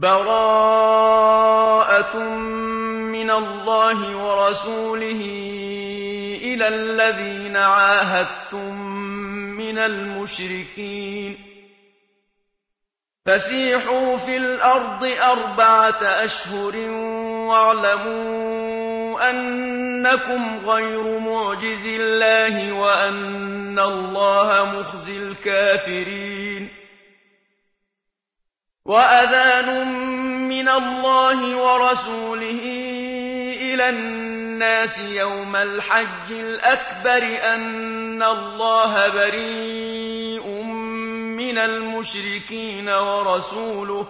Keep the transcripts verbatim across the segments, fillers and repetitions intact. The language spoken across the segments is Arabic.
بَرَاءَةٌ مِّنَ اللَّهِ وَرَسُولِهِ إِلَى الَّذِينَ عَاهَدتُّم مِّنَ الْمُشْرِكِينَ فَسِيحُوا فِي الْأَرْضِ أَرْبَعَةَ أَشْهُرٍ وَاعْلَمُوا أَنَّكُمْ غَيْرُ مُعْجِزِي اللَّهِ وَأَنَّ اللَّهَ مُخْزِي الْكَافِرِينَ وَأَذَانٌ مِّنَ اللَّهِ وَرَسُولِهِ إِلَى النَّاسِ يَوْمَ الْحَجِّ الْأَكْبَرِ أَنَّ اللَّهَ بَرِيءٌ مِّنَ الْمُشْرِكِينَ وَرَسُولُهُ ۚ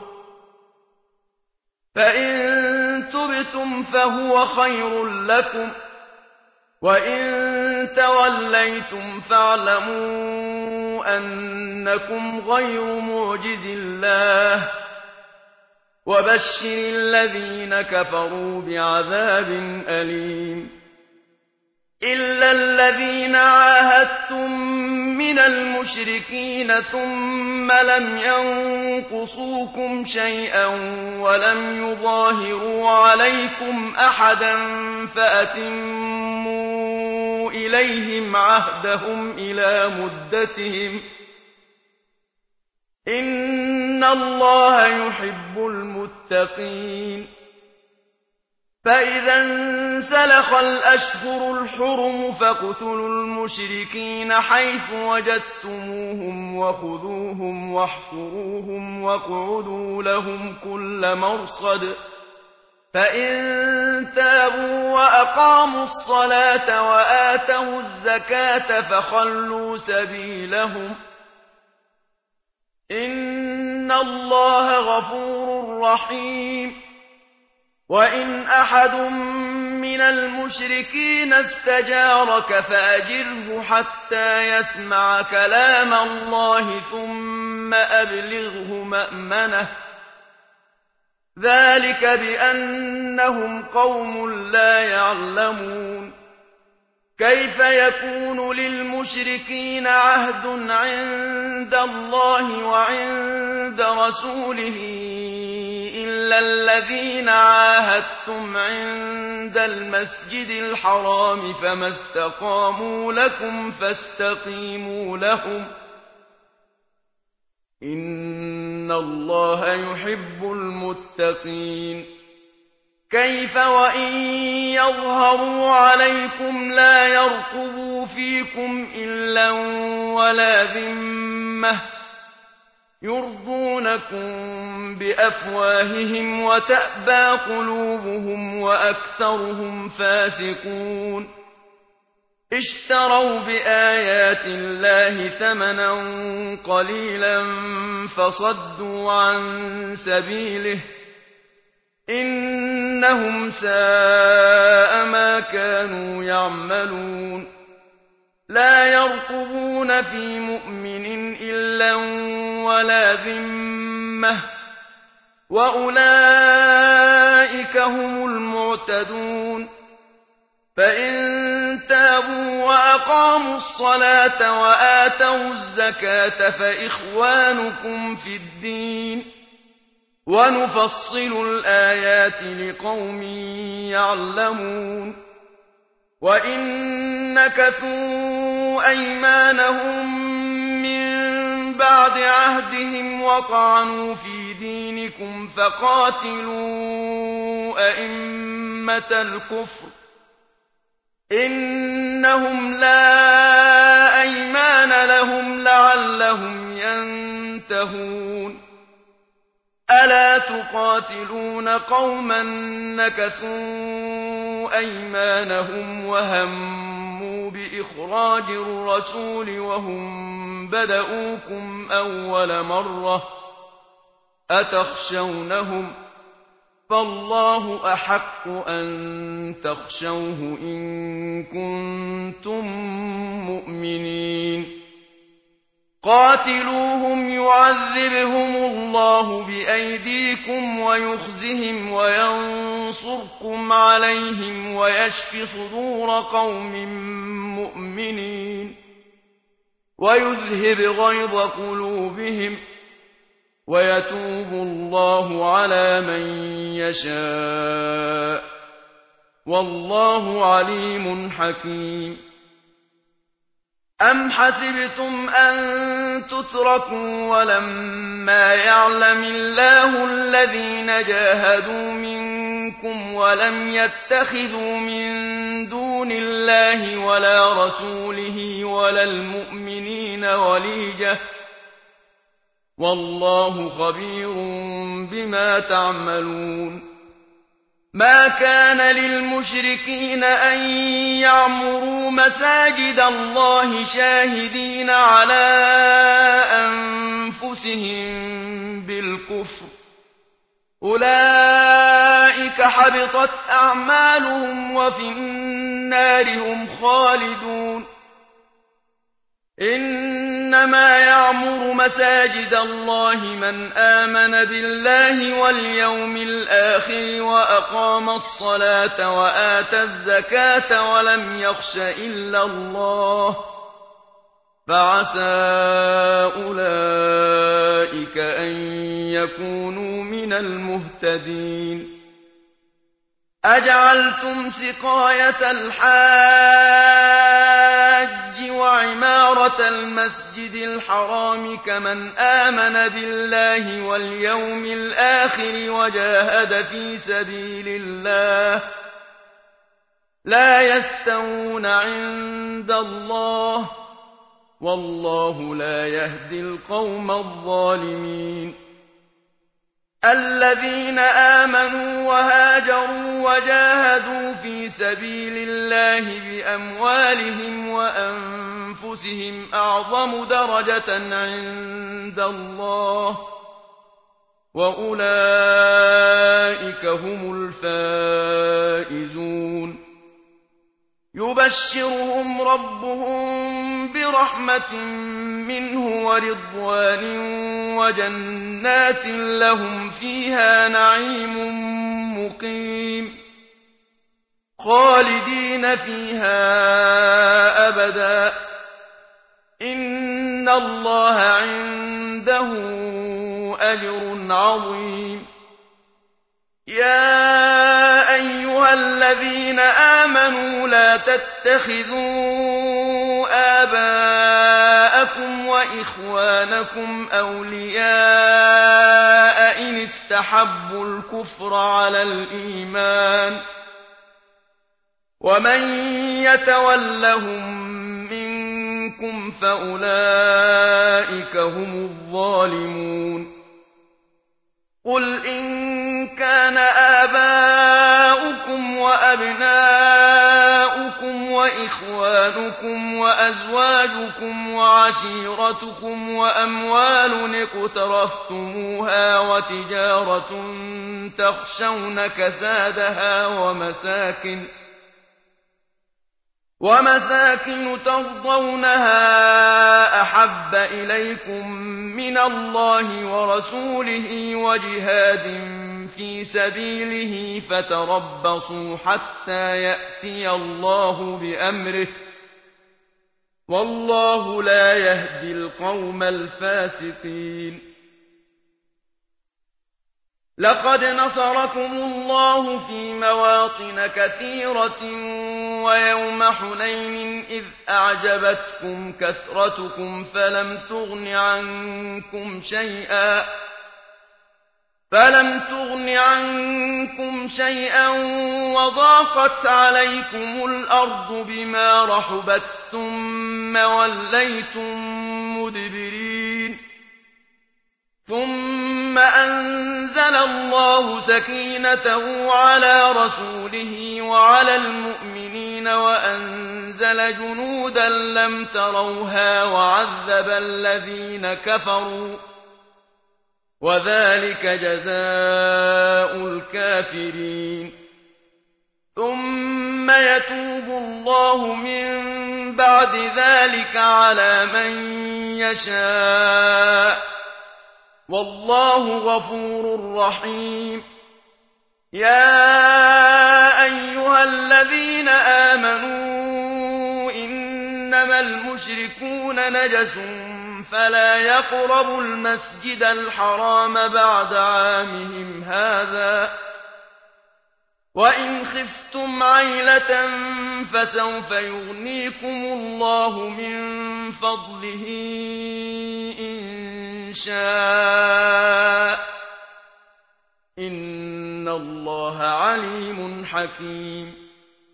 فَإِن تُبْتُمْ فَهُوَ خَيْرٌ لَّكُمْ ۖ وَإِن تَوَلَّيْتُمْ فَاعْلَمُوا أَنَّكُمْ غَيْرُ مُعْجِزِي اللَّهِ ۗ وَبَشِّرِ الَّذِينَ كَفَرُوا بِعَذَابٍ أَلِيمٍ إِلَّا الَّذِينَ عَاهَدتُّم مِّنَ الْمُشْرِكِينَ ثُمَّ لَمْ يَنقُصُوكُمْ شَيْئًا وَلَمْ يُظَاهِرُوا عَلَيْكُمْ أَحَدًا فَأَتِمُّوا إِلَيْهِمْ عَهْدَهُمْ إِلَىٰ مُدَّتِهِمْ ۚ إِنَّ اللَّهَ يُحِبُّ الْمُتَّقِينَ فَإِذَا انسَلَخَ الْأَشْهُرُ الْحُرُمُ فَاقْتُلُوا الْمُشْرِكِينَ حَيْثُ وَجَدتُّمُوهُمْ وَخُذُوهُمْ وَاحْصُرُوهُمْ وَاقْعُدُوا لَهُمْ كُلَّ مَرْصَدٍ فَإِن تَابُوا وَأَقَامُوا الصَّلَاةَ وَآتَوُا الزَّكَاةَ فَخَلُّوا سَبِيلَهُمْ ۚ إِنَّ اللَّهَ غَفُورٌ رَّحِيمٌ وَإِنْ أَحَدٌ مِّنَ الْمُشْرِكِينَ اسْتَجَارَكَ فَأَجِرْهُ حَتَّىٰ يَسْمَعَ كَلَامَ اللَّهِ ثُمَّ أَبْلِغْهُ مَأْمَنَهُ ۚ ذَٰلِكَ بِأَنَّهُمْ قَوْمٌ لَّا يَعْلَمُونَ كَيْفَ يَكُونُ لِلْمُشْرِكِينَ عَهْدٌ عِندَ اللَّهِ وَعِندَ رَسُولِهِ إِلَّا الَّذِينَ عَاهَدتُّمْ عِندَ الْمَسْجِدِ الْحَرَامِ فَمَا اسْتَقَامُوا لَكُمْ فَاسْتَقِيمُوا لَهُمْ ۚ إِنَّ اللَّهَ يُحِبُّ الْمُتَّقِينَ كَيْفَ وَإِن يَظْهَرُوا عَلَيْكُمْ لَا يَرْقُبُوا فِيكُمْ إِلًّا وَلَا ذِمَّةً يُرْضُونَكُم بِأَفْوَاهِهِمْ وَتَأْبَىٰ قُلُوبُهُمْ وَأَكْثَرُهُمْ فَاسِقُونَ اشْتَرَوْا بِآيَاتِ اللَّهِ ثَمَنًا قَلِيلًا فَصَدُّوا عَن سَبِيلِهِ ۚ إِنَّهُمْ سَاءَ مَا كَانُوا يَعْمَلُونَ لَا يَرْقُبُونَ فِي مُؤْمِنٍ إِلًّا وَلَا ذِمَّةً ۚ وَأُولَٰئِكَ هُمُ الْمُعْتَدُونَ فَإِن تَابُوا وَأَقَامُوا الصَّلَاةَ وَآتَوُا الزَّكَاةَ فَإِخْوَانُكُمْ فِي الدِّينِ ۗ وَنُفَصِّلُ الْآيَاتِ لِقَوْمٍ يَعْلَمُونَ وَإِن نَّكَثُوا أَيْمَانَهُم مِّن بَعْدِ عَهْدِهِمْ وَطَعَنُوا فِي دِينِكُمْ فَقَاتِلُوا أَئِمَّةَ الْكُفْرِ ۙ إِنَّهُمْ لَا أَيْمَانَ لَهُمْ لَعَلَّهُمْ يَنتَهُونَ أَلَا تُقَاتِلُونَ قَوْمًا نَّكَثُوا أَيْمَانَهُمْ وَهَمُّوا بِإِخْرَاجِ الرَّسُولِ وَهُم بَدَءُوكُمْ أَوَّلَ مَرَّةٍ ۚ أَتَخْشَوْنَهُمْ ۚ فَاللَّهُ أَحَقُّ أَن تَخْشَوْهُ إِن كُنتُم مُّؤْمِنِينَ قَاتِلُوهُمْ يُعَذِّبْهُمُ اللَّهُ بِأَيْدِيكُمْ وَيُخْزِهِمْ وَيَنصُرْكُمْ عَلَيْهِمْ وَيَشْفِ صُدُورَ قَوْمٍ مُّؤْمِنِينَ وَيُذْهِبْ غَيْظَ قُلُوبِهِمْ ۗ ويتوب الله على من يشاء والله عليم حكيم أم حسبتم أن تتركوا ولما يعلم الله الذين جاهدوا منكم ولم يتخذوا من دون الله ولا رسوله ولا المؤمنين وليجة والله خبير بما تعملون ما كان للمشركين أن يعمروا مساجد الله شاهدين على أنفسهم بالكفر أولئك حبطت أعمالهم وفي النار هم خالدون إنما يعمر مساجد الله من آمن بالله واليوم الآخر وأقام الصلاة وآتى الزكاة ولم يخش إلا الله فعسى أولئك أن يكونوا من المهتدين أجعلتم سقاية الحاج وعمارة المسجد الحرام كمن آمن بالله واليوم الآخر وجاهد في سبيل الله لا يستوون عند الله والله لا يهدي القوم الظالمين الذين آمنوا وهاجروا وجاهدوا في سبيل الله بأموالهم وأنفسهم أعظم درجة عند الله وأولئك هم الفائزون يبشرهم ربهم برحمة منه ورضوان وجنات لهم فيها نعيم مقيم خالدين فيها أبدا إن الله عنده أجر عظيم يا أيها الذين آمنوا لا تتخذوا آباءكم وإخوانكم أولياء إن استحبوا الكفر على الإيمان ومن يتولهم منكم فأولئك هم الظالمون قل إن كان آباؤكم وأبناؤكم وإخوانكم وأزواجكم وعشيرتكم وأموال اقترفتموها وتجارة تخشون كسادها ومساكن ومساكن ترضونها أحب إليكم من الله ورسوله وجهاد في سبيله فتربصوا حتى يأتي الله بأمره والله لا يهدي القوم الفاسقين لقد نصركم الله في مواطن كثيرة ويوم حنين إذ أعجبتكم كثرتكم فلم تغن عنكم شيئا فلم تغن عنكم شيئا وضاقت عليكم الأرض بما رحبت ثم وليتم مدبرين ثم أنزل الله سكينته على رسوله وعلى المؤمنين وأنزل جنودا لم تروها وعذب الذين كفروا وذلك جزاء الكافرين ثم يتوب الله من بعد ذلك على من يشاء والله غفور رحيم يا أيها الذين آمنوا إنما المشركون نجس فلا يقربوا المسجد الحرام بعد عامهم هذا وإن خفتم عيلة فسوف يغنيكم الله من فضله إن شاء إن الله عليم حكيم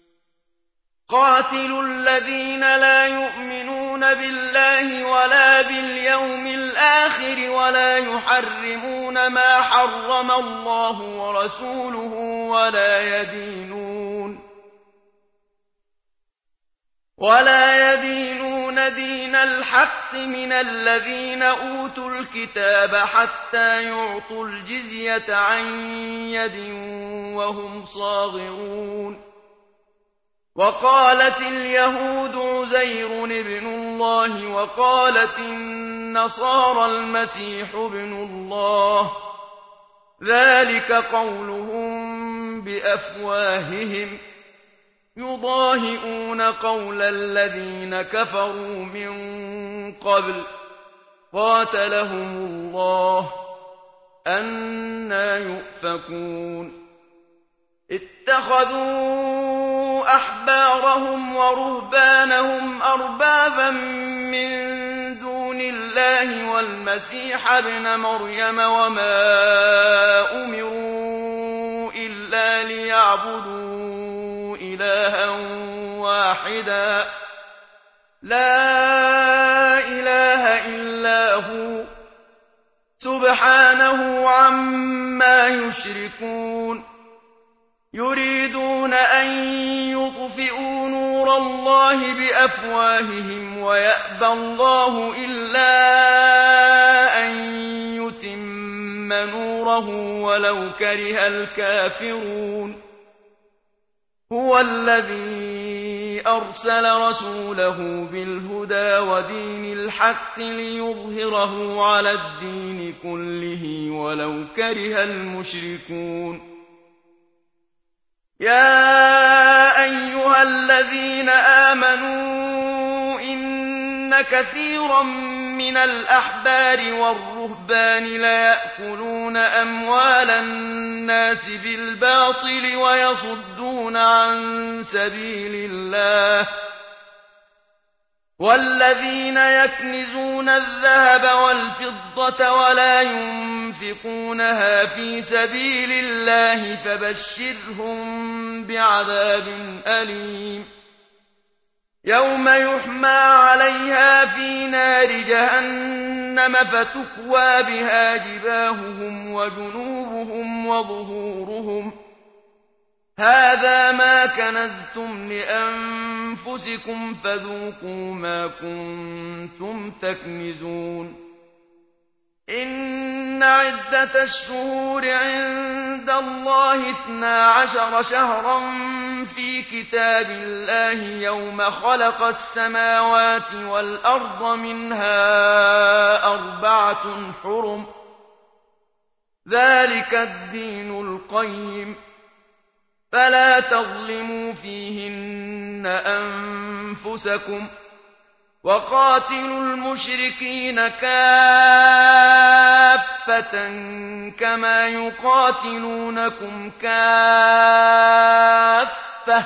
قاتلوا الذين لا يؤمنون بالله ولا باليوم الآخر ولا يحرمون ما حرم الله ورسوله ولا يدينون ولا يدينون دين الحق من الذين أوتوا الكتاب حتى يعطوا الجزية عن يد وهم صاغرون وقالت اليهود عزير ابن الله وقالت النصارى المسيح ابن الله ذلك قولهم بأفواههم يضاهئون قول الذين كفروا من قبل قاتلهم الله أنى يؤفكون اتخذوا أحبارهم ورهبانهم أربابا من دون الله والمسيح ابن مريم وما أمروا إلا ليعبدوا إلها واحدا لا إله إلا هو سبحانه عما يشركون يريدون أن يطفئوا نور الله بأفواههم ويأبى الله إلا أن يتم نوره ولو كره الكافرون هو الذي أرسل رسوله بالهدى ودين الحق ليظهره على الدين كله ولو كره المشركون يا أيها الذين آمنوا إن كثيرا من الأحبار والرهبان ليأكلون أموال الناس بالباطل ويصدون عن سبيل الله والذين يكنزون الذهب والفضة ولا ينفقونها في سبيل الله فبشرهم بعذاب أليم يوم يحمى عليها في نار جهنم فتكوى بها جباههم وجنوبهم وظهورهم هذا ما كنزتم لأنفسكم فذوقوا ما كنتم تكنزون إن عدة الشهور عند الله اثنا عشر شهرا في كتاب الله يوم خلق السماوات والأرض منها أربعة حرم ذلك الدين القيم فلا تظلموا فيهن أنفسكم وقاتلوا المشركين كافة كما يقاتلونكم كافة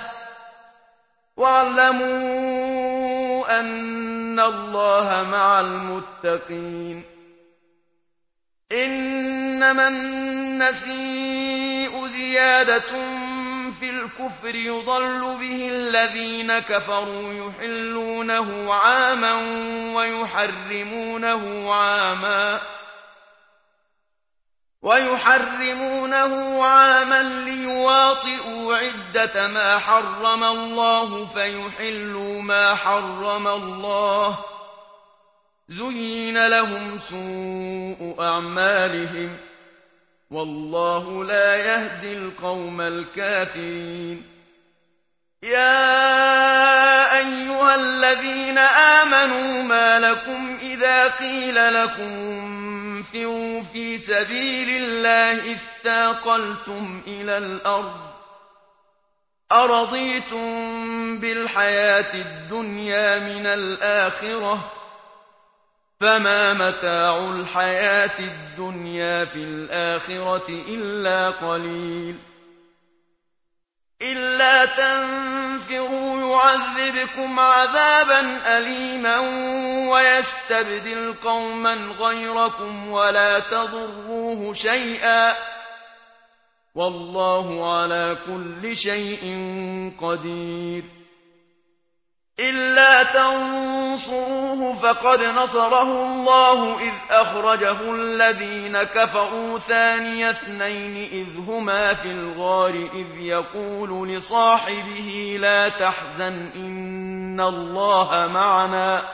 واعلموا أن الله مع المتقين إنما النسيء زيادة في الكفر يضل به الذين كفروا يحلونه عاما ويحرمونه عاما ويحرمونه عاما ليواطئوا عدة ما حرم الله فيحلوا ما حرم الله زين لهم سوء أعمالهم والله لا يهدي القوم الكافرين يا أيها الذين آمنوا ما لكم إذا قيل لكم انفروا في سبيل الله اثاقلتم إلى الأرض أرضيتم بالحياة الدنيا من الآخرة فما متاع الحياة الدنيا في الآخرة إلا قليل إلا تنفروا يعذبكم عذابا أليما ويستبدل قوما غيركم ولا تضروه شيئا والله على كل شيء قدير إلا تنصروه فقد نصره الله إذ أخرجه الذين كفروا ثاني اثنين إذ هما في الغار إذ يقول لصاحبه لا تحزن إن الله معنا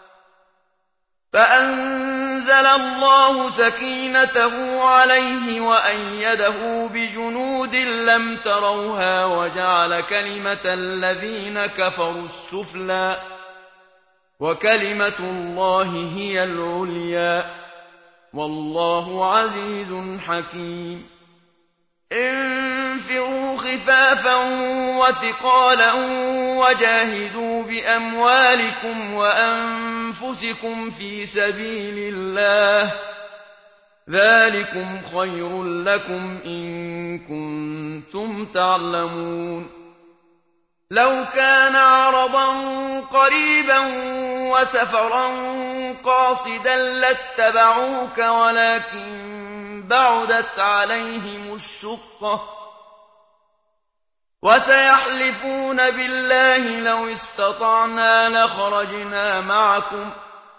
فأنزل الله سكينته عليه وأيده بجنود لم تروها وجعل كلمة الذين كفروا السفلى وكلمة الله هي العليا والله عزيز حكيم انفروا خفافا وثقالا وجاهدوا بأموالكم وأنفسكم في سبيل الله ذلكم خير لكم إن كنتم تعلمون لو كان عرضا قريبا وسفرا قاصدا لاتبعوك ولكن بعدت عليهم الشقة وسيحلفون بالله لو استطعنا لخرجنا معكم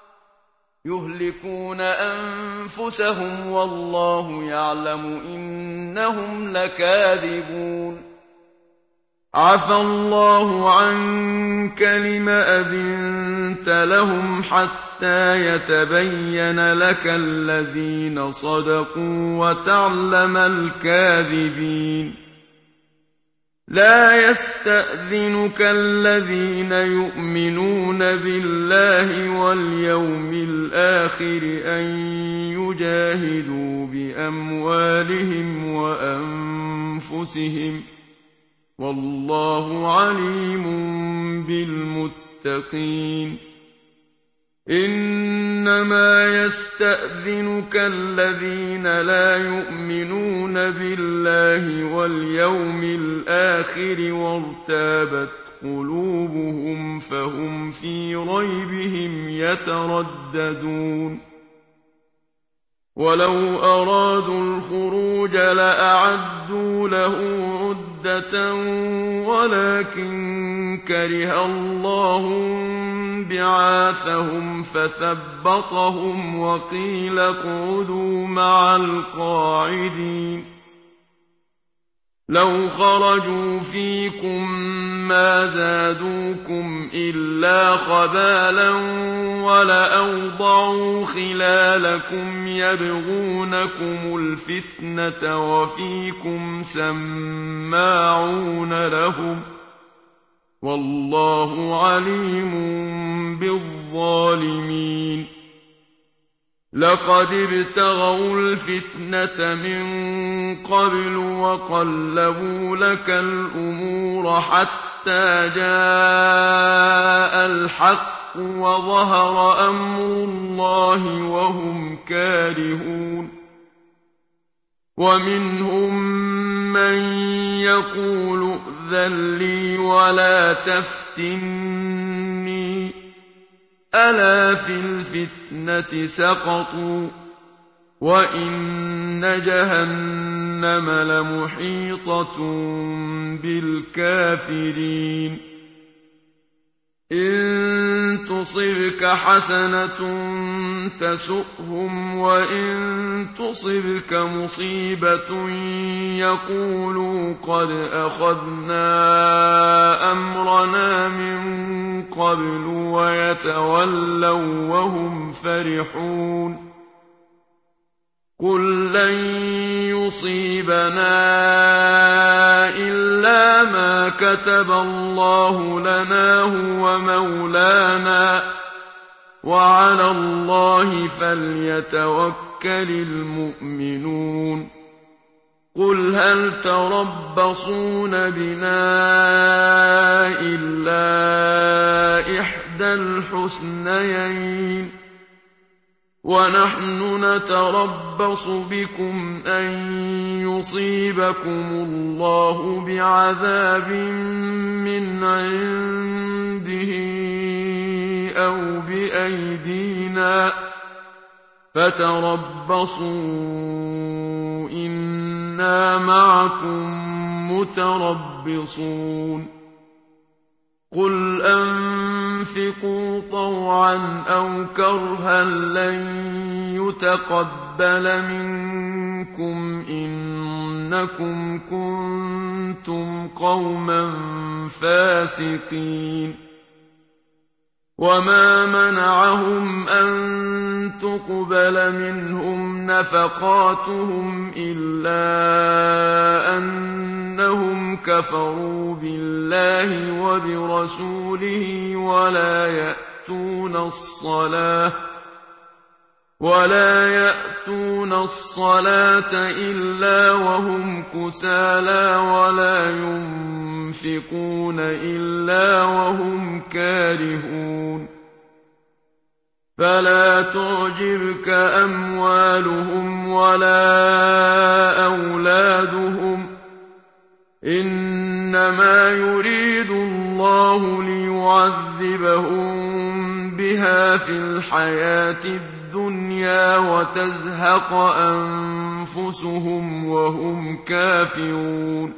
يهلكون أنفسهم والله يعلم إنهم لكاذبون عفى الله عنك لم أذنت لهم حتى يتبين لك الذين صدقوا وتعلم الكاذبين لا يستأذنك الذين يؤمنون بالله واليوم الآخر أن يجاهدوا بأموالهم وأنفسهم والله عليم بالمتقين إنما يستأذنك الذين لا يؤمنون بالله واليوم الآخر وارتابت قلوبهم فهم في ريبهم يترددون ولو أرادوا الخروج لأعدوا له عدة ولكن كره الله بعاثهم فثبطهم وقيل اقعدوا مع القاعدين لو خرجوا فيكم ما زادوكم إلا خبالا ولأوضعوا خلالكم يبغونكم الفتنة وفيكم سماعون لهم والله عليم بالظالمين لقد ابتغوا الفتنة من قبل وقلبوا لك الأمور حتى جاء الحق وظهر أمر الله وهم كارهون ومنهم من يقول ائذن لي ولا تفتني ألا في الفتنة سقطوا وإن جهنم لمحيطة بالكافرين إن تصبك حسنة تسؤهم وإن تصبك مصيبة يقولوا قد أخذنا أمرنا من قبل ويتولوا وهم فرحون قل لن يصيبنا إلا ما كتب الله لنا هو مولانا وعلى الله فليتوكل المؤمنون قل هل تربصون بنا إلا إحدى الحسنيين وَنَحْنُ نَتَرَبَّصُ بِكُمْ أَن يُصِيبَكُمُ اللَّهُ بِعَذَابٍ مِّنْ عِندِهِ أَوْ بِأَيْدِينَا ۖ فَتَرَبَّصُوا إِنَّا مَعَكُم مُّتَرَبِّصُونَ قُلْ أَنفِقُوا طَوْعًا أَوْ كَرْهًا لَّن يُتَقَبَّلَ مِنكُمْ إِنَّكُمْ كُنتُمْ قَوْمًا فَاسِقِينَ وَمَا مَنَعَهُمْ أَن تُقْبَلَ مِنْهُمْ نَفَقَاتُهُمْ إِلَّا أَنَّهُمْ كَفَرُوا بِاللَّهِ وَبِرَسُولِهِ وَلَا يَأْتُونَ الصَّلَاةَ وَلَا يَأْتُونَ الصَّلَاةَ إِلَّا وَهُمْ كُسَالَىٰ وَلَا يُنفِقُونَ إِلَّا وَهُمْ كَارِهُونَ فَلَا تُعْجِبْكَ أَمْوَالُهُمْ وَلَا أَوْلَادُهُمْ ۚ إِنَّمَا يُرِيدُ اللَّهُ لِيُعَذِّبَهُم بِهَا فِي الْحَيَاةِ الدُّنْيَا وَتَزْهَقَ أَنفُسُهُمْ وَهُمْ كَافِرُونَ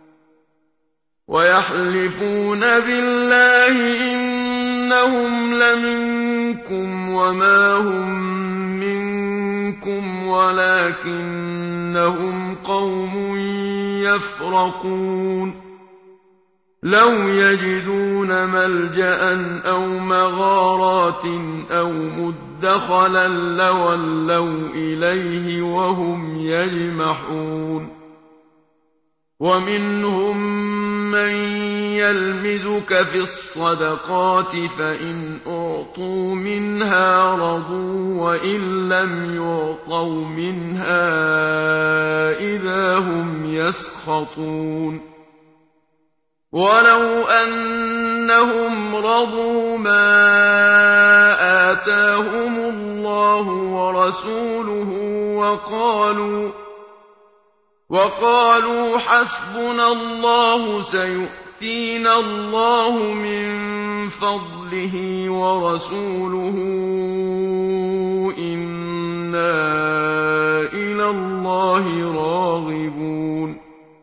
وَيَحْلِفُونَ بِاللَّهِ إِنَّهُمْ لَمِنكُمْ وَمَا هُم مِّنكُمْ وَلَٰكِنَّهُمْ قَوْمٌ يَفْرَقُونَ لَوْ يَجِدُونَ مَلْجَأً أَوْ مَغَارَاتٍ أَوْ مُدَّخَلًا لَّوَلَّوْا إِلَيْهِ وَهُمْ يَجْمَحُونَ وَمِنْهُم مَّن يَلْمِزُكَ فِي الصَّدَقَاتِ فَإِنْ أُعْطُوا مِنْهَا رَضُوا وَإِن لَّمْ يُعْطَوْا مِنْهَا إِذَا هُمْ يَسْخَطُونَ وَلَوْ أَنَّهُمْ رَضُوا مَا آتَاهُمُ اللَّهُ وَرَسُولُهُ وَقَالُوا وَقَالُوا حَسْبُنَا اللَّهُ سَيُؤْتِينَا اللَّهُ مِن فَضْلِهِ وَرَسُولُهُ إِنَّا إِلَى اللَّهِ رَاغِبُونَ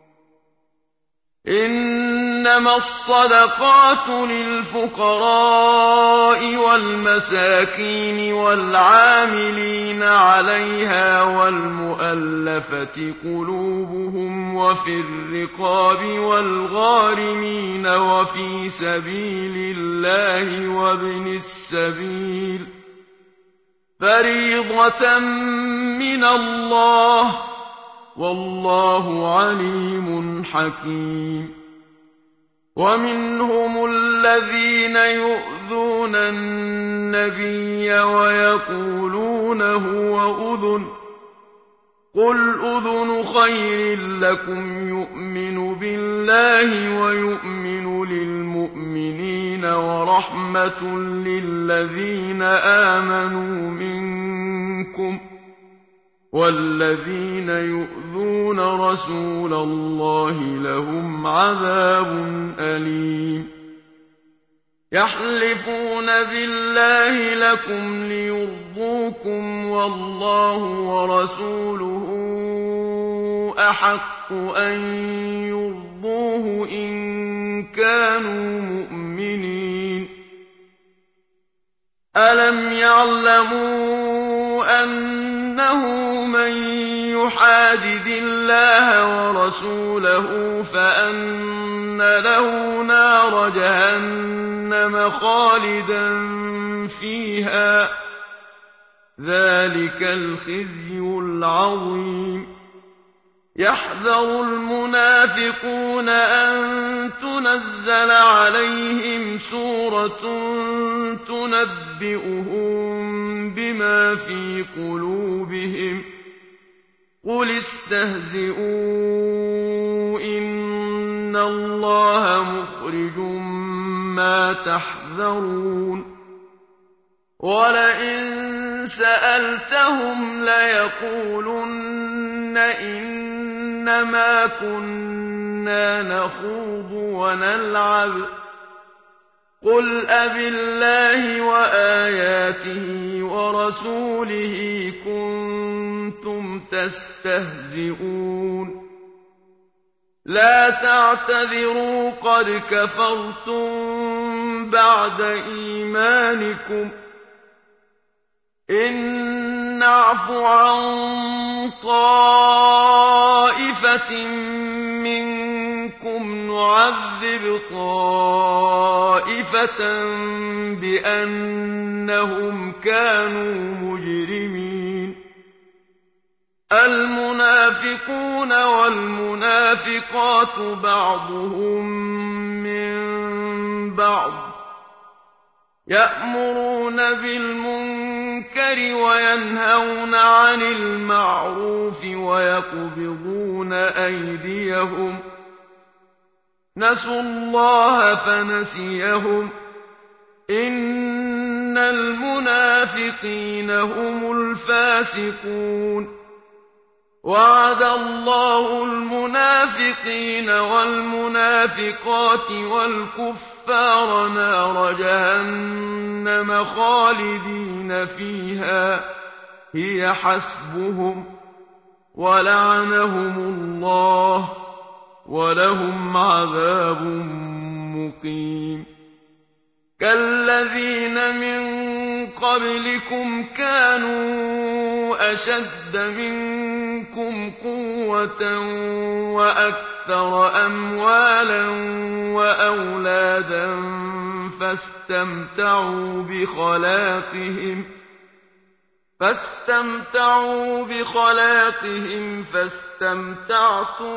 إِنَّمَا الصَّدَقَاتُ لِلْفُقَرَاءِ وَالْمَسَاكِينِ وَالْعَامِلِينَ عَلَيْهَا وَالْمُؤَلَّفَةِ قُلُوبُهُمْ وَفِي الرِّقَابِ وَالْغَارِمِينَ وَفِي سَبِيلِ اللَّهِ وَابْنِ السَّبِيلِ فَرِيضَةً مِّنَ اللَّهِ ۗ وَاللَّهُ عَلِيمٌ حَكِيمٌ وَمِنْهُمُ الَّذِينَ يُؤْذُونَ النَّبِيَّ وَيَقُولُونَ هُوَ أُذُنٌ ۚ قُلْ أُذُنُ خَيْرٍ لَّكُمْ يُؤْمِنُ بِاللَّهِ وَيُؤْمِنُ لِلْمُؤْمِنِينَ وَرَحْمَةٌ لِّلَّذِينَ آمَنُوا مِنكُمْ ۚ وَالَّذِينَ يُؤْذُونَ رَسُولَ اللَّهِ لَهُمْ عَذَابٌ أَلِيمٌ يَحْلِفُونَ بِاللَّهِ لَكُمْ لِيُرْضُوكُمْ وَاللَّهُ وَرَسُولُهُ أَحَقُّ أَن يُرْضُوهُ إِن كَانُوا مُؤْمِنِينَ أَلَمْ يَعْلَمُوا أَنَّهُ مَن يُحَادِدِ اللَّهَ وَرَسُولَهُ فَأَنَّ لَهُ نَارَ جَهَنَّمَ خَالِدًا فِيهَا ۚ ذَٰلِكَ الْخِزْيُ الْعَظِيمُ يَحْذَرُ الْمُنَافِقُونَ أَن تُنَزَّلَ عَلَيْهِمْ سُورَةٌ تُنَبِّئُهُم بِمَا فِي قُلُوبِهِمْ ۚ قُلِ اسْتَهْزِئُوا إِنَّ اللَّهَ مُخْرِجٌ مَّا تَحْذَرُونَ وَلَئِن سألتهم ليقولن إنما كنا نخوض ونلعب قل أبالله وآياته ورسوله كنتم تستهزئون لا تعتذروا قد كفرتم بعد إيمانكم إن نعف عن طائفة منكم نعذب طائفة بأنهم كانوا مجرمين المنافقون والمنافقات بعضهم من بعض يأمرون بالمنكر وينهون عن المعروف ويقبضون أيديهم نسوا الله فنسيهم إن المنافقين هم الفاسقون وعد الله المنافقين والمنافقات والكفار نار جهنم خالدين فيها هي حسبهم ولعنهم الله ولهم عذاب مقيم كالذين من قبلكم كانوا أشد منكم قوة وأكثر أموالا وأولادا فاستمتعوا بخلاقهم فاستمتعوا بخلاقهم فاستمتعتم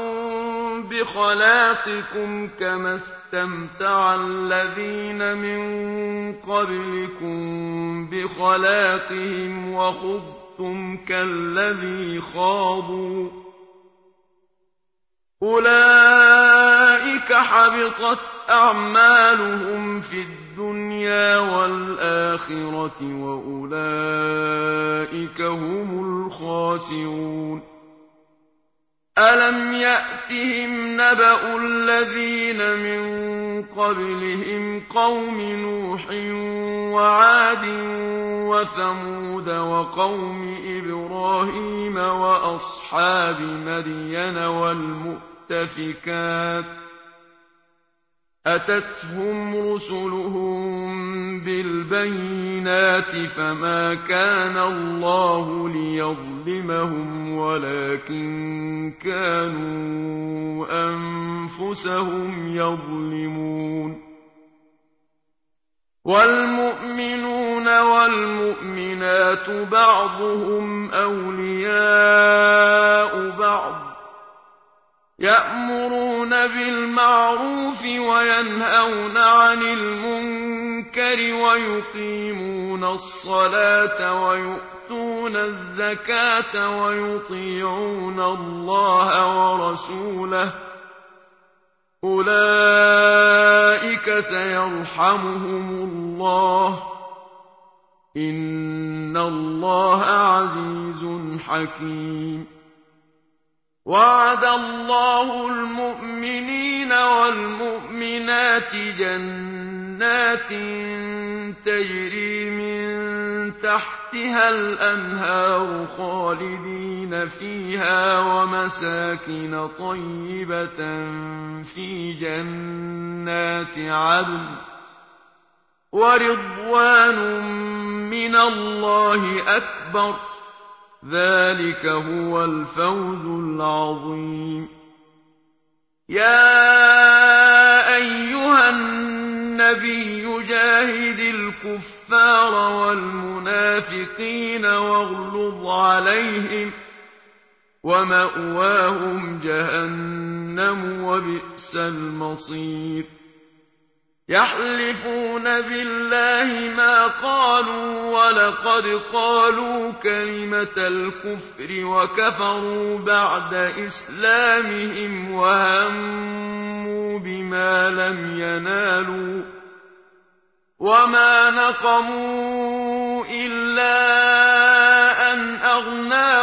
بخلاقكم كما استمتع الذين من قبلكم بخلاقهم وخضتم كالذي خاضوا أولئك حبطت أعمالهم في الدنيا والآخرة وأولئك هم الخاسرون ألم يأتهم نبأ الذين من قبلهم قوم نوح وعاد وثمود وقوم إبراهيم وأصحاب مدين والمؤتفكات أتتهم رسلهم بالبينات فما كان الله ليظلمهم ولكن كانوا أنفسهم يظلمون والمؤمنون والمؤمنات بعضهم أولياء بعض يأمرون بالمعروف وينهون عن المنكر ويقيمون الصلاة ويؤتون الزكاة ويطيعون الله ورسوله أولئك سيرحمهم الله إن الله عزيز حكيم وعد الله المؤمنين والمؤمنات جنات تجري من تحتها الأنهار خالدين فيها ومساكن طيبة في جنات عدن ورضوان من الله أكبر ذلك هو الفوز العظيم يا أيها النبي جاهد الكفار والمنافقين واغلظ عليهم ومأواهم جهنم وبئس المصير يحلفون بالله ما قالوا ولقد قالوا كلمة الكفر وكفروا بعد إسلامهم وهموا بما لم ينالوا وما نقموا إلا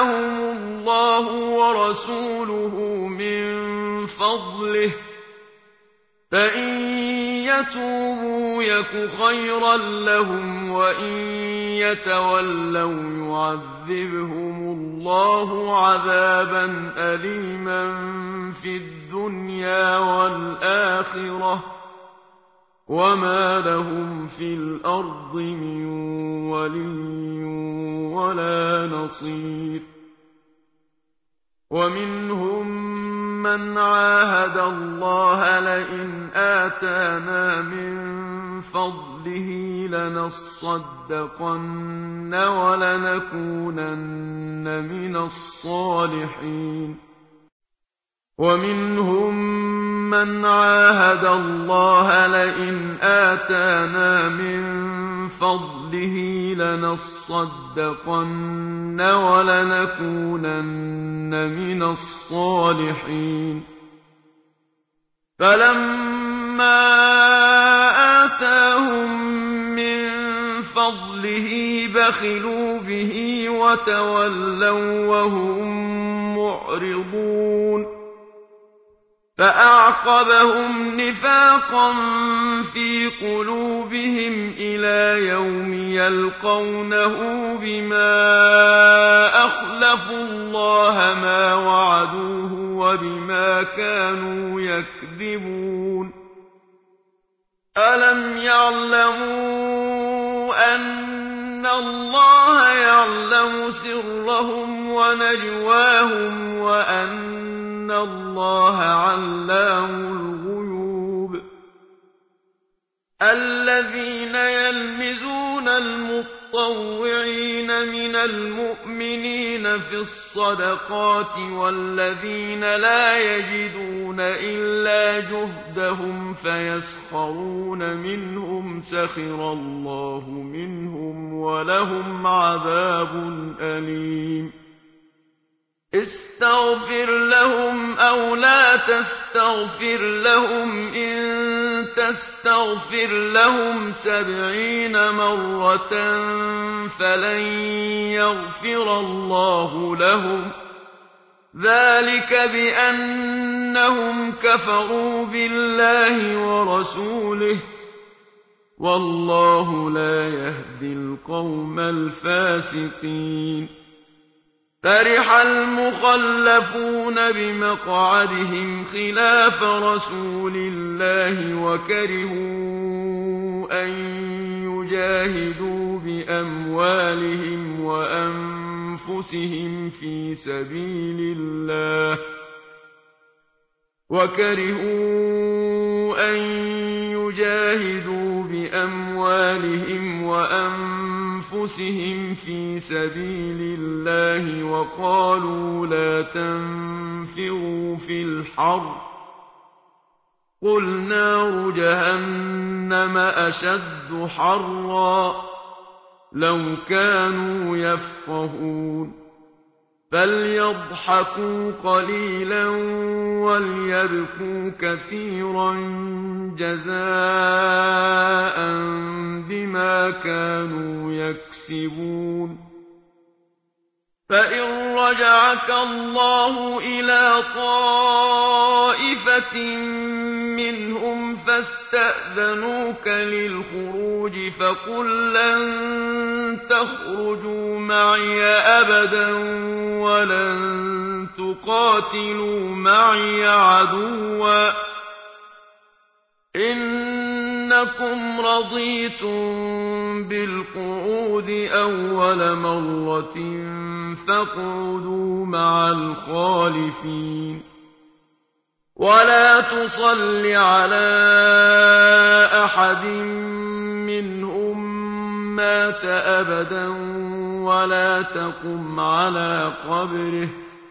آتاهم الله ورسوله من فضله فإن يتوبوا يك خيرا لهم وإن يتولوا يعذبهم الله عذابا أليما في الدنيا والآخرة وما لهم في الأرض من ولي ولا نصير ومنهم من عاهد الله لئن آتانا من فضله لنصدقن ولنكونن من الصالحين ومنهم من عاهد الله لئن آتانا من فضله لنصدقن ولنكونن من الصالحين فلما آتاهم من فضله بخلوا به وتولوا وهم معرضون فأعقبهم نفاقا في قلوبهم إلى يوم يلقونه بما أخلفوا الله ما وعدوه وبما كانوا يكذبون ألم يعلموا أن الله يعلم سرهم ونجواهم وأن إِنَّ اللَّهَ عَلَّامُ الْغُيُوبِ الَّذِينَ يَلْمِزُونَ الْمُطَّوِّعِينَ مِنَ الْمُؤْمِنِينَ فِي الصَّدَقَاتِ وَالَّذِينَ لَا يَجِدُونَ إِلَّا جُهْدَهُمْ فَيَسْخَرُونَ مِنْهُمْ سَخِرَ اللَّهُ مِنْهُمْ وَلَهُمْ عَذَابٌ أَلِيمٌ استغفر لهم أو لا تستغفر لهم إن تستغفر لهم سبعين مرة فلن يغفر الله لهم ذلك بأنهم كفروا بالله ورسوله والله لا يهدي القوم الفاسقين فرح المخلفون بمقعدهم خلاف رسول الله وكرهوا أن يجاهدوا بأموالهم وأنفسهم في سبيل الله وكرهوا أن يجاهدوا بأموالهم وأنفسهم في سبيل الله وقالوا لا تنفروا في الحر قل نار جهنم أشد حرا لو كانوا يفقهون فليضحكوا قليلا وليبكوا كثيرا جزاء بما كانوا يكسبون فإن رجعك الله إلى طائفة منهم فاستأذنوك للخروج فقل لن تخرجوا معي أبدا ولن تقاتلوا معي عدوا إنكم رضيتم بالقعود أول مرة فاقعدوا مع الخالفين ولا تصل على أحد منهم مات أبدا ولا تقم على قبره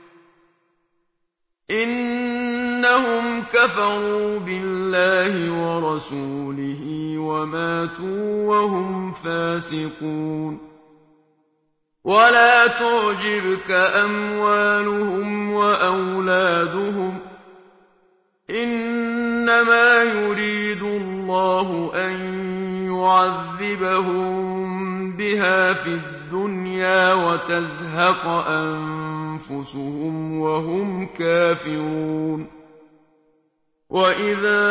إنهم كفروا بالله ورسوله وماتوا وهم فاسقون ولا تعجبك أموالهم وأولادهم إنما يريد الله أن يعذبهم بها في الدنيا الدُّنْيَا وَتَزْهَقَ أَنفُسُهُمْ وَهُمْ كَافِرُونَ وَإِذَا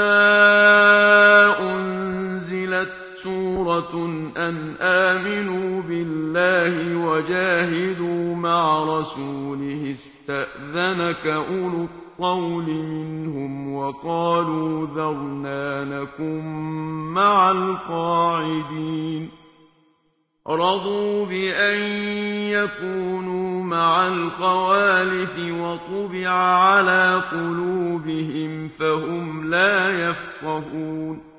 أُنزِلَتْ سُورَةٌ أَنْ آمِنُوا بِاللَّهِ وَجَاهِدُوا مَعَ رَسُولِهِ اسْتَأْذَنَكَ أُولُو الطَّوْلِ مِنْهُمْ وَقَالُوا ذَرْنَا نَكُن مَّعَ الْقَاعِدِينَ رَضُوا بِأَن يَكُونُوا مَعَ الْخَوَالِفِ وَطُبِعَ عَلَىٰ قُلُوبِهِمْ فَهُمْ لَا يَفْقَهُونَ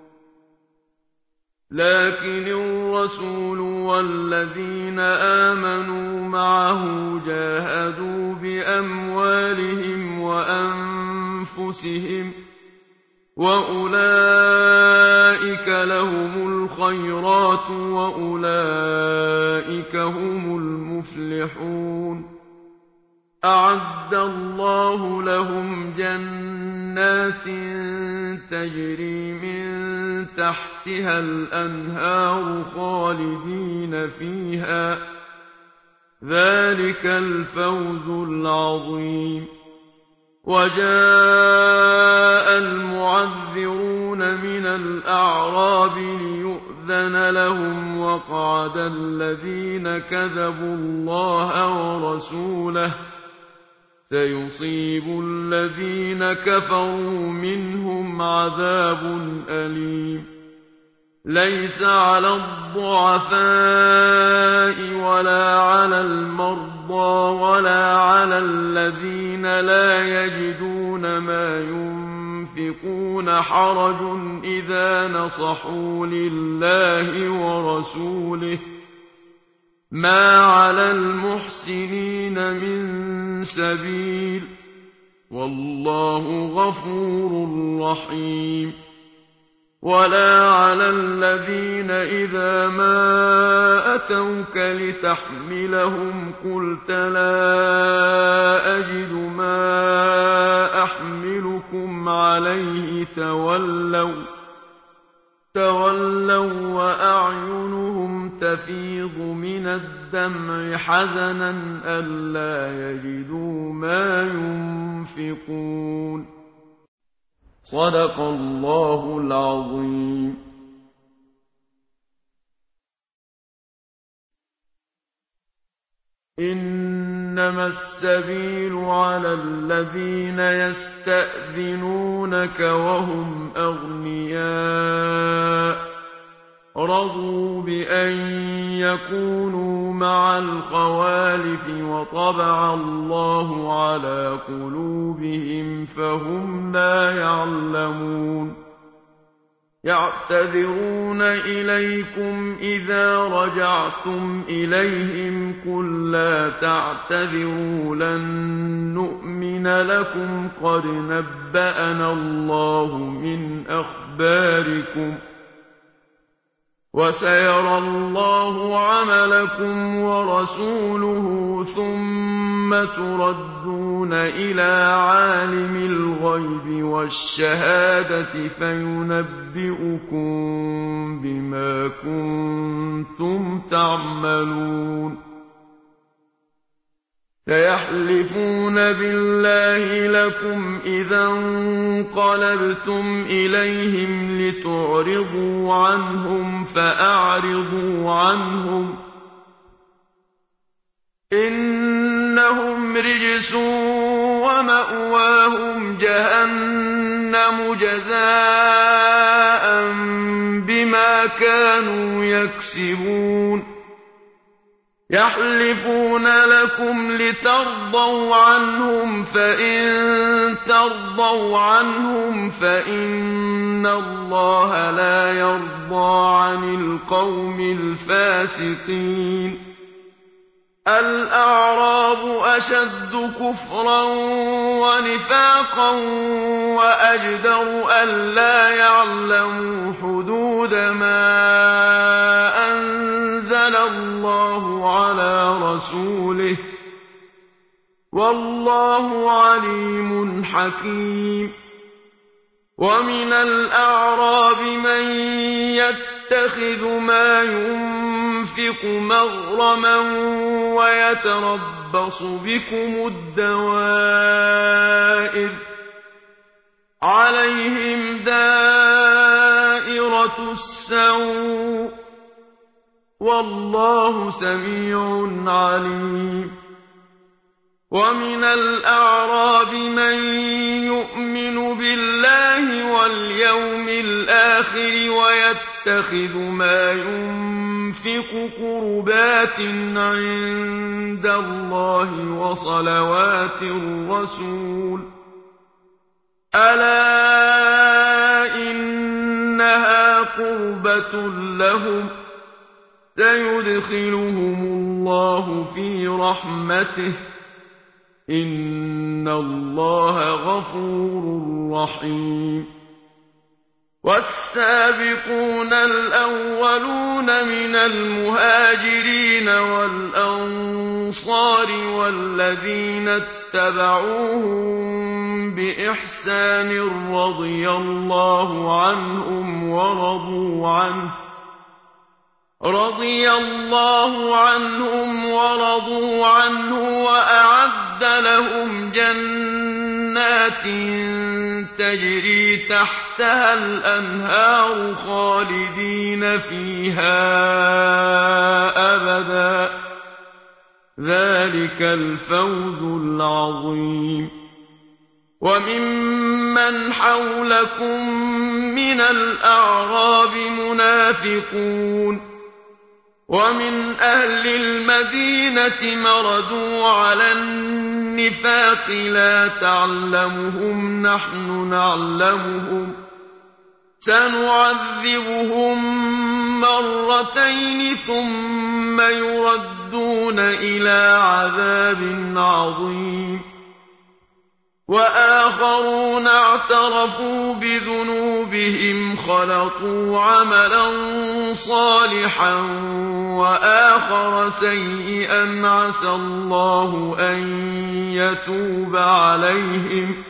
لكن الرسول والذين آمنوا معه جاهدوا بأموالهم وأنفسهم وأولئك لهم الخيرات وأولئك هم المفلحون أعد الله لهم جنات تجري من تحتها الأنهار خالدين فيها ذلك الفوز العظيم وجاء المعذرون من الأعراب ليؤذن لهم وقعد الذين كذبوا الله ورسوله سيصيب الذين كفروا منهم عذاب أليم ليس على الضعفاء ولا على المرضى ولا على الذين لا يجدون ما ينفقون حرج إذا نصحوا لله ورسوله ما على المحسنين من سبيل والله غفور رحيم ولا على الذين إذا ما أتوك لتحملهم قلت لا أجد ما أحملكم عليه تولوا تولوا وأعينهم تفيض من الدمع حزنا ألا يجدوا ما ينفقون صدق الله العظيم إنما السبيل على الذين يستأذنونك وهم أغنياء رضوا بأن يكونوا مع الخوالف وطبع الله على قلوبهم فهم لا يعلمون يعتذرون إليكم إذا رجعتم إليهم قل لا تعتذروا لن نؤمن لكم قد نبأنا الله من أخباركم وسيرى الله عملكم ورسوله ثم تردون إلى عالم الغيب والشهادة فينبئكم بما كنتم تعملون سيحلفون بالله لكم إذا انقلبتم إليهم لتعرضوا عنهم فأعرضوا عنهم إنهم رجس ومأواهم جهنم جزاء بما كانوا يكسبون يحلفون لكم لترضوا عنهم فإن ترضوا عنهم فإن الله لا يرضى عن القوم الفاسقين الأعراب أشد كفرا ونفاقا وأجدر ألا يعلموا حدود ما أنزل الله على رسوله والله عليم حكيم ومن الأعراب من يتخذ ما ينفق يُنفِقُ مَغْرَمًا وَيَتَرَبَّصُ بِكُمُ الدَّوَائِرَ ۚ عَلَيْهِمْ دَائِرَةُ السَّوْءِ ۗ وَاللَّهُ سَمِيعٌ عَلِيمٌ. وَمِنَ الْأَعْرَابِ مَن يُؤْمِنُ بِاللَّهِ وَالْيَوْمِ الْآخِرِ وَيَتَّخِذُ مَا يُنفِقُ قُرُبَاتٍ عِندَ اللَّهِ وَصَلَوَاتِ الرَّسُولِ ۚ أَلَا إِنَّهَا قُرْبَةٌ لَّهُمْ ۚ سَيُدْخِلُهُمُ اللَّهُ فِي رَحْمَتِهِ ۗ إِنَّ اللَّهَ غَفُورٌ رَّحِيمٌ. وَالسَّابِقُونَ الْأَوَّلُونَ مِنَ الْمُهَاجِرِينَ وَالْأَنصَارِ وَالَّذِينَ اتَّبَعُوهُم بِإِحْسَانٍ رَّضِيَ اللَّهُ عَنْهُمْ وَرَضُوا عَنْهُ رضي الله عنهم ورضوا عنه وأعد لهم جنات تجري تحتها الأنهار خالدين فيها أبدا، ذلك الفوز العظيم. وممن حولكم من الأعراب منافقون، ومن أهل المدينة مردوا على النفاق لا تعلمهم نحن نعلمهم، سنعذبهم مرتين ثم يردون إلى عذاب عظيم. وآخرون اعترفوا بذنوبهم خلطوا عملا صالحا وآخر سيئا عسى الله أن يتوب عليهم،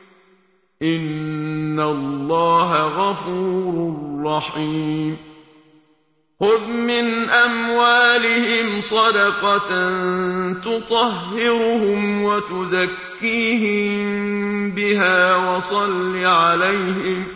إن الله غفور رحيم. خذ من أموالهم صدقة تطهرهم وتزكيهم بها وصل عليهم،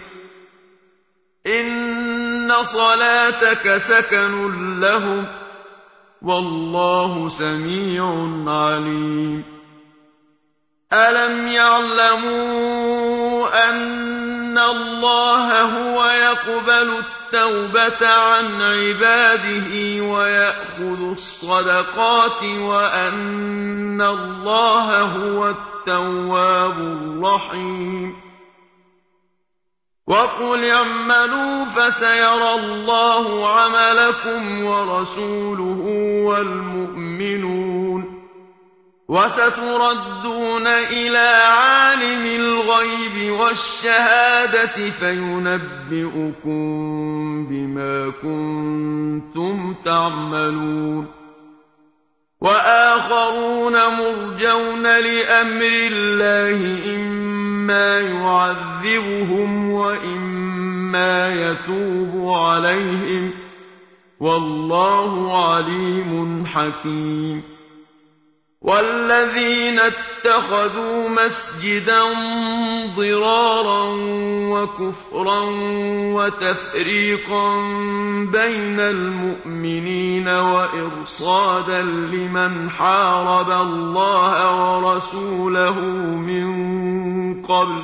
إن صلاتك سكن لهم، والله سميع عليم. ألم يعلموا أن الله هو يقبل التوبة عن عباده ويأخذ الصدقات وأن الله هو التواب الرحيم. وقل اعملوا فسيرى الله عملكم ورسوله والمؤمنون، وستردون إلى عالم الغيب والشهادة فينبئكم بما كنتم تعملون. وآخرون مرجون لأمر الله إما يعذبهم وإما يتوب عليهم، والله عليم حكيم. والذين اتخذوا مسجدا ضرارا وكفرا وتفريقا بين المؤمنين وإرصادا لمن حارب الله ورسوله من قبل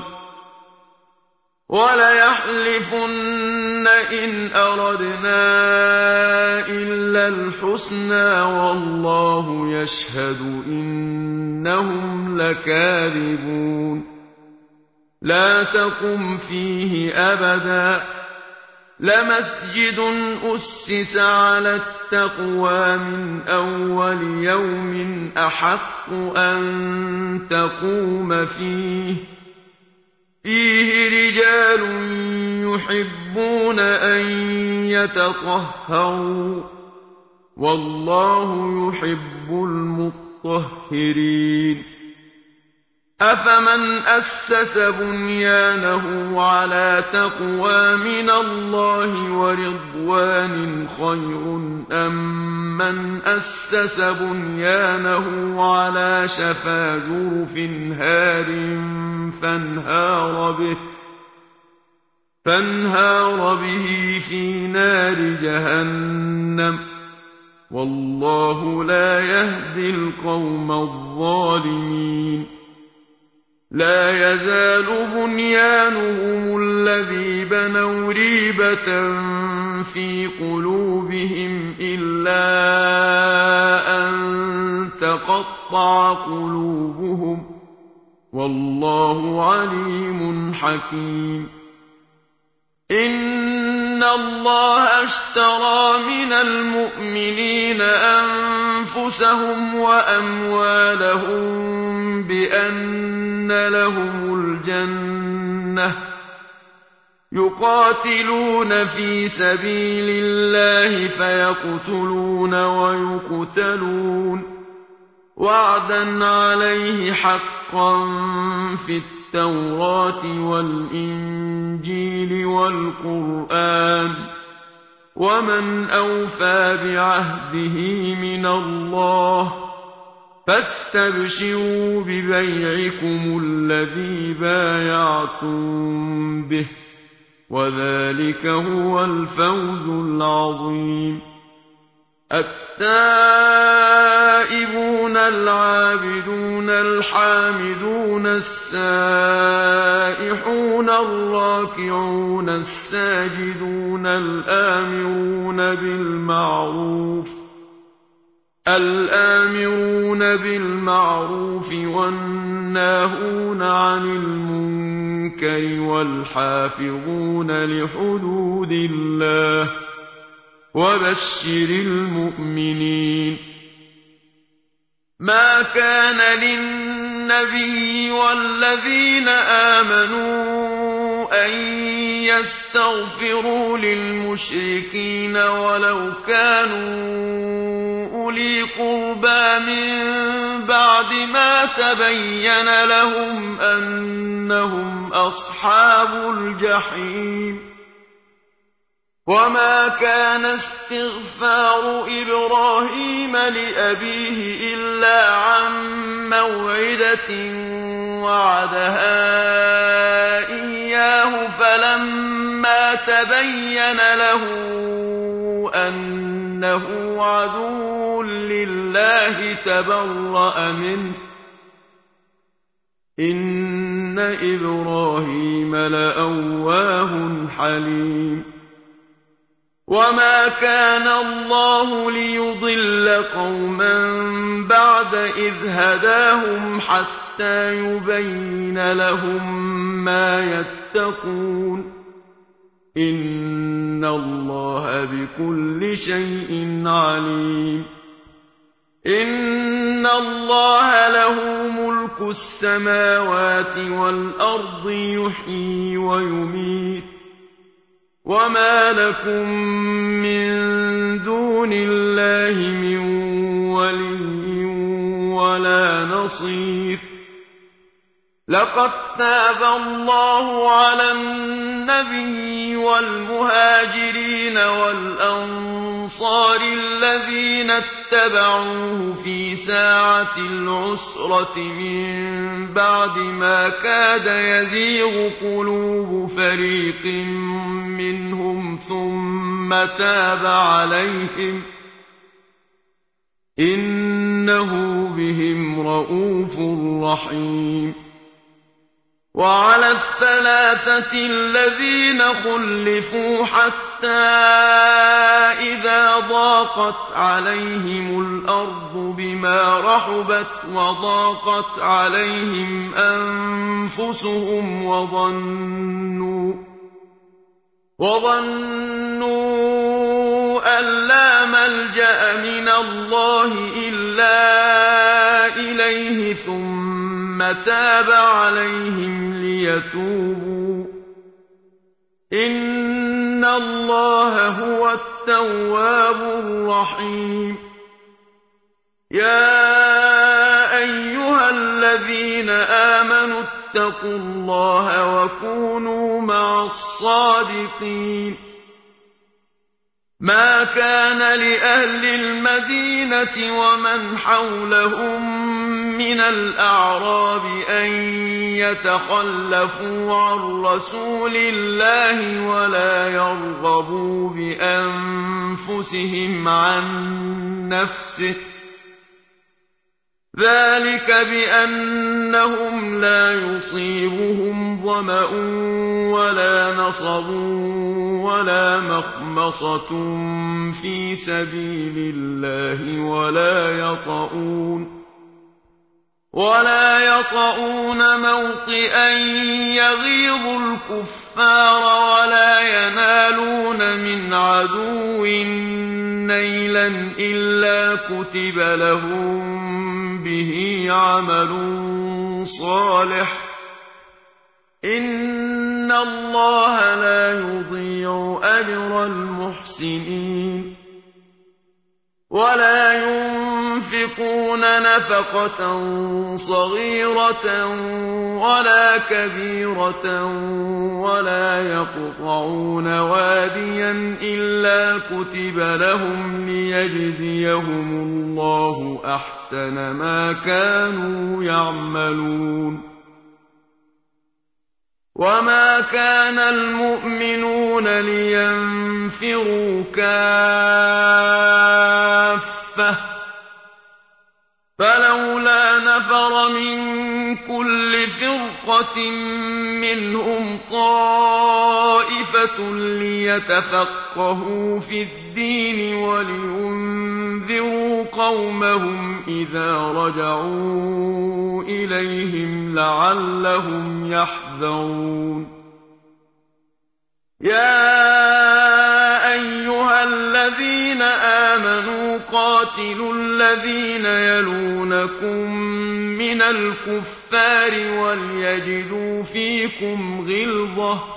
وليحلفن إن أردنا إلا الحسنى والله يشهد إنهم لكاذبون. لا تقم فيه أبدا، لمسجد أسس على التقوى من أول يوم أحق أن تقوم فيه، فيه رجال يحبون أن يتطهروا، والله يحب المطهرين. أَفَمَنْ أَسَّسَ بُنْيَانَهُ عَلَىٰ تَقْوَىٰ مِنَ اللَّهِ وَرِضْوَانٍ خَيْرٌ أَم مَّنْ أَسَّسَ بُنْيَانَهُ عَلَىٰ شَفَا جُرُفٍ هَارٍ فَانْهَارَ بِهِ فانهار به في نَارِ جَهَنَّمَ ۗ وَاللَّهُ لَا يَهْدِي الْقَوْمَ الظَّالِمِينَ لَا يَزَالُ بُنْيَانُهُمُ الَّذِي بَنَوْا رِيبَةً فِي قُلُوبِهِمْ إِلَّا أَن تَقَطَّعَ قُلُوبُهُمْ ۗ وَاللَّهُ عَلِيمٌ حَكِيمٌ إِنَّ اللَّهَ اشْتَرَىٰ مِنَ الْمُؤْمِنِينَ أَنفُسَهُمْ وَأَمْوَالَهُم بِأَنَّ لَهُمُ الْجَنَّةَ ۚ يُقَاتِلُونَ فِي سَبِيلِ اللَّهِ فَيَقْتُلُونَ وَيُقْتَلُونَ ۖ وَعْدًا عَلَيْهِ حَقًّا فِي التَّوْرَاةِ وَالْإِنجِيلِ وَالْقُرْآنِ ۚ وَمَنْ أَوْفَىٰ بِعَهْدِهِ مِنَ اللَّهِ ۚ فَاسْتَبْشِرُوا بِبَيْعِكُمُ الَّذِي بَايَعْتُم بِهِ ۚ وَذَٰلِكَ هُوَ الْفَوْزُ الْعَظِيمُ التائبون العابدون الحامدون السائحون الراكعون الساجدون الآمرون بالمعروف الآمرون بالمعروف والناهون عن المنكر والحافظون لحدود الله وبشر المؤمنين ما كان للنبي والذين آمنوا أن يستغفروا للمشركين ولو كانوا أولي قربى من بعد ما تبين لهم أنهم أصحاب الجحيم وما كان استغفار إبراهيم لأبيه إلا عن موعدة وعدها إياه فلما تبين له أنه عدو لله تبرأ منه إن إبراهيم لأواه حليم وما كان الله ليضل قوما بعد إذ هداهم حتى يبين لهم ما يتقون إن الله بكل شيء عليم إن الله له ملك السماوات والأرض يحيي ويميت وما لكم من دون الله من ولي ولا نصير لقد تاب الله على النبي والمهاجرين والأنصار الذين اتبعوه في ساعة العسرة من بعد ما كاد يزيغ قلوب فريق منهم ثم تاب عليهم إنه بهم رءوف رحيم وعلى الثلاثة الذين خلفوا حتى إذا ضاقت عليهم الأرض بما رحبت وضاقت عليهم أنفسهم وظنوا وظنوا أن لا ملجأ من الله إلا إليه ثم تاب عليهم ليتوبوا إن الله هو التواب الرحيم يا أيها أَيُّهَا الَّذِينَ آمَنُوا اتَّقُوا اللَّهَ وَكُونُوا مَعَ الصَّادِقِينَ مَا كَانَ لِأَهْلِ الْمَدِينَةِ وَمَنْ حَوْلَهُم مِّنَ الْأَعْرَابِ أَن يَتَخَلَّفُوا عَن رَّسُولِ اللَّهِ وَلَا يَرْغَبُوا بِأَنفُسِهِمْ عَن نَّفْسِهِ ۚ ذَٰلِكَ بِأَنَّهُمْ لَا يُصِيبُهُمْ ظَمَأٌ وَلَا نَصَبٌ وَلَا مَخْمَصَةٌ فِي سَبِيلِ اللَّهِ وَلَا يَطَئُونَ مَوْطِئًا يَغِيظُ الْكُفَّارَ وَلَا يَنَالُونَ مِنْ عَدُوٍّ نَّيْلًا إِلَّا كُتِبَ لَهُم بِهِ عَمَلٌ صَالِحٌ ۚ إِنَّ اللَّهَ لَا يُضِيعُ أَجْرَ الْمُحْسِنِينَ وَلَا يُنفِقُونَ نَفَقَةً صَغِيرَةً وَلَا كَبِيرَةً وَلَا يَقْطَعُونَ وَادِيًا إِلَّا كُتِبَ لَهُمْ لِيَجْزِيَهُمُ اللَّهُ أَحْسَنَ مَا كَانُوا يَعْمَلُونَ وَمَا كَانَ الْمُؤْمِنُونَ لِيَنفِرُوا كَافَّةً ۚ فَلَوْلَا نَفَرَ مِن كُلِّ فِرْقَةٍ مِّنْهُمْ طَائِفَةٌ لِّيَتَفَقَّهُوا فِي الدِّينِ وَلِيُنذِرُوا قَوْمَهُمْ إِذَا رَجَعُوا إِلَيْهِمْ لَعَلَّهُمْ يَحْذَرُونَ يَا أَيُّهَا الَّذِينَ آمَنُوا قَاتِلُوا الَّذِينَ يَلُونَكُم مِّنَ الْكُفَّارِ وَلْيَجِدُوا فِيكُمْ غِلْظَةً ۚ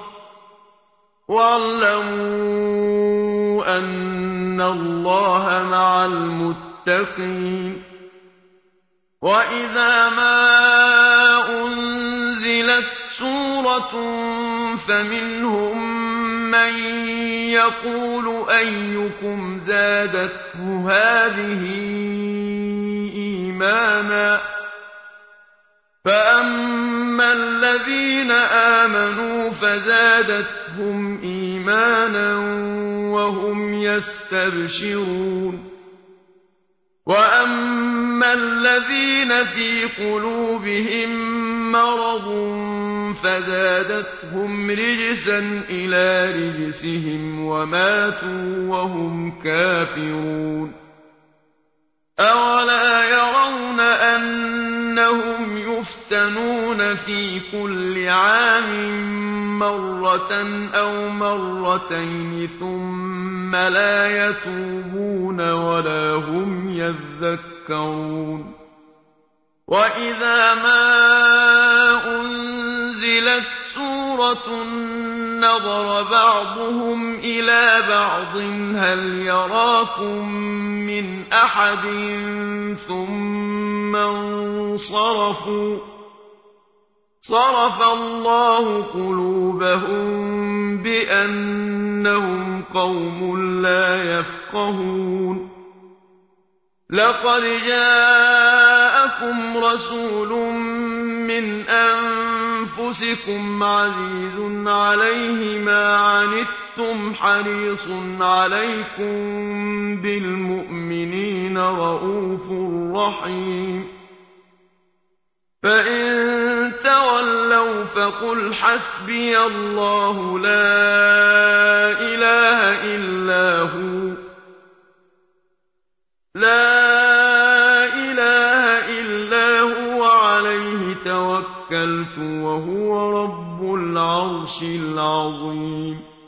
وَاعْلَمُوا أَنَّ اللَّهَ مَعَ الْمُتَّقِينَ وَإِذَا مَا أُنزِلَتْ سُورَةٌ فَمِنْهُم مَّن يَقُولُ أَيُّكُمْ زَادَتْهُ هَٰذِهِ إِيمَانًا ۚ فَأَمَّا الَّذِينَ آمَنُوا فَزَادَتْهُمْ إِيمَانًا وَهُمْ يَسْتَبْشِرُونَ وَأَمَّا الَّذِينَ فِي قُلُوبِهِم مَّرَضٌ فَزَادَتْهُمْ رِجْسًا إِلَىٰ رِجْسِهِمْ وَمَاتُوا وَهُمْ كَافِرُونَ أَوَلَا يَرَوْنَ أَنَّهُمْ يُفْتَنُونَ فِي كُلِّ عَامٍ مَّرَّةً أَوْ مَرَّتَيْنِ ثُمَّ لَا يَتُوبُونَ وَلَا هُمْ يَذَّكَّرُونَ وَإِذَا مَا أُنزِلَتْ سُورَةٌ نَّظَرَ بَعْضُهُمْ إِلَىٰ بَعْضٍ هَلْ يَرَاكُم مِّنْ أَحَدٍ ثُمَّ انصَرَفُوا ۚ صَرَفَ اللَّهُ قُلُوبَهُم بِأَنَّهُمْ قَوْمٌ لَّا يَفْقَهُونَ لَقَدْ جَاءَكُمْ رَسُولٌ مِّنْ أَنفُسِكُمْ عَزِيزٌ عَلَيْهِ مَا عَنِتُّمْ حَرِيصٌ عَلَيْكُم بِالْمُؤْمِنِينَ رَءُوفٌ رَّحِيمٌ فَإِن تَوَلَّوْا فَقُلْ حَسْبِيَ اللَّهُ لَا إِلَٰهَ إِلَّا هُوَ لَا إِلَٰهَ إِلَّا هُوَ عَلَيْهِ تَوَكَّلْتُ وَهُوَ رَبُّ الْعَرْشِ الْعَظِيمِ